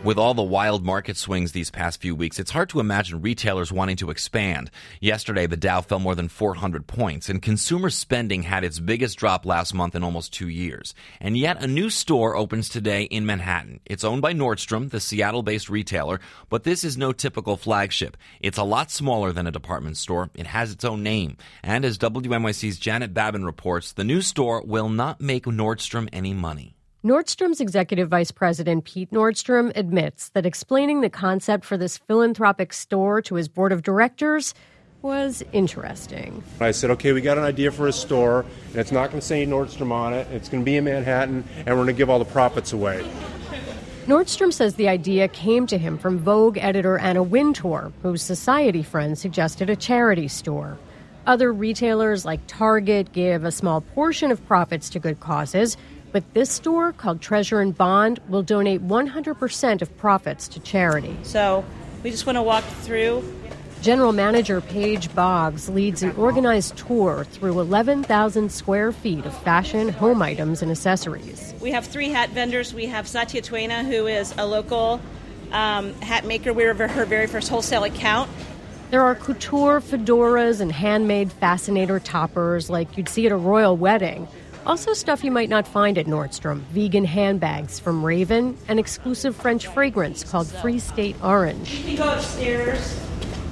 With all the wild market swings these past few weeks, it's hard to imagine retailers wanting to expand. Yesterday, the Dow fell more than 400 points, and consumer spending had its biggest drop last month in almost 2 years. And yet, a new store opens today in Manhattan. It's owned by Nordstrom, the Seattle-based retailer, but this is no typical flagship. It's a lot smaller than a department store. It has its own name. And as WNYC's Janet Babin reports, the new store will not make Nordstrom any money. Nordstrom's executive vice president, Pete Nordstrom, admits that explaining the concept for this philanthropic store to his board of directors was interesting. I said, okay, we got an idea for a store, and it's not going to say Nordstrom on it. It's going to be in Manhattan, and we're going to give all the profits away. Nordstrom says the idea came to him from Vogue editor Anna Wintour, whose society friend suggested a charity store. Other retailers like Target give a small portion of profits to good causes, but this store, called Treasure and Bond, will donate 100% of profits to charity. So we just want to walk through. General Manager Paige Boggs leads an organized tour through 11,000 square feet of fashion, home items, and accessories. We have 3 hat vendors. We have Satya Twaina, who is a local hat maker. We were her very first wholesale account. There are couture fedoras and handmade fascinator toppers like you'd see at a royal wedding. Also stuff you might not find at Nordstrom, vegan handbags from Raven, an exclusive French fragrance called Free State Orange. You can go upstairs.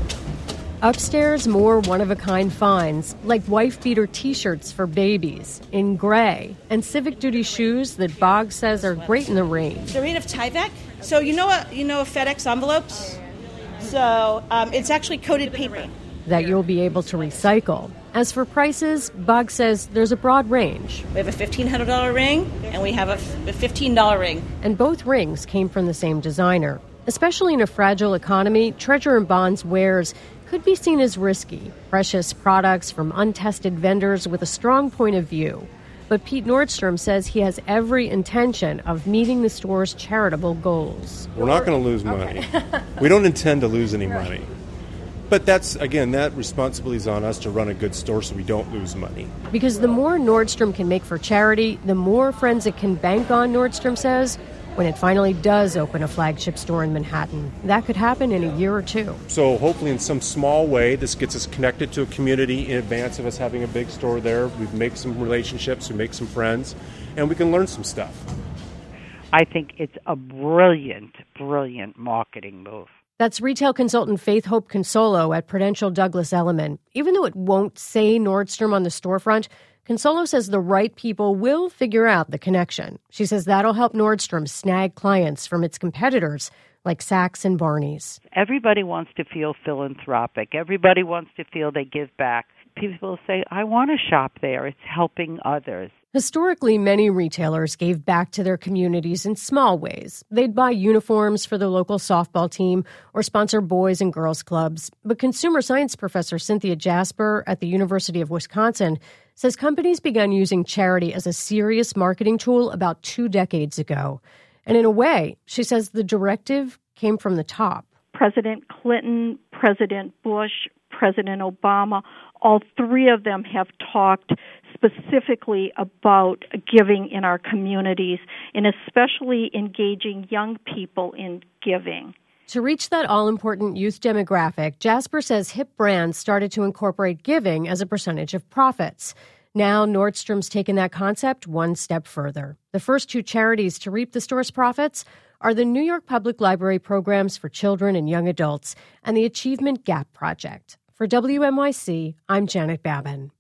Upstairs, more one-of-a-kind finds, like wife-beater T-shirts for babies in gray, and civic duty shoes that Boggs says are great in the rain. They're made of Tyvek. So you know FedEx envelopes? So it's actually coated paper that you'll be able to recycle. As for prices, Boggs says there's a broad range. We have a $1,500 ring, and we have a $15 ring. And both rings came from the same designer. Especially in a fragile economy, Treasure and Bond's wares could be seen as risky, precious products from untested vendors with a strong point of view. But Pete Nordstrom says he has every intention of meeting the store's charitable goals. We're not going to lose money. We don't intend to lose any money. But that's, again, that responsibility is on us to run a good store so we don't lose money. Because the more Nordstrom can make for charity, the more friends it can bank on, Nordstrom says, when it finally does open a flagship store in Manhattan. That could happen in a year or 2. So hopefully in some small way, this gets us connected to a community in advance of us having a big store there. We make some relationships, we make some friends, and we can learn some stuff. I think it's a brilliant, brilliant marketing move. That's retail consultant Faith Hope Consolo at Prudential Douglas Elliman. Even though it won't say Nordstrom on the storefront, Consolo says the right people will figure out the connection. She says that'll help Nordstrom snag clients from its competitors like Saks and Barney's. Everybody wants to feel philanthropic. Everybody wants to feel they give back. People say, I want to shop there. It's helping others. Historically, many retailers gave back to their communities in small ways. They'd buy uniforms for the local softball team or sponsor boys and girls clubs. But consumer science professor Cynthia Jasper at the University of Wisconsin says companies began using charity as a serious marketing tool about 2 decades ago. And in a way, she says the directive came from the top. President Clinton, President Bush, President Obama, all 3 of them have talked specifically about giving in our communities and especially engaging young people in giving. To reach that all-important youth demographic, Jasper says hip brands started to incorporate giving as a percentage of profits. Now, Nordstrom's taken that concept one step further. The first 2 charities to reap the store's profits are the New York Public Library programs for children and young adults and the Achievement Gap Project. For WNYC, I'm Janet Babin.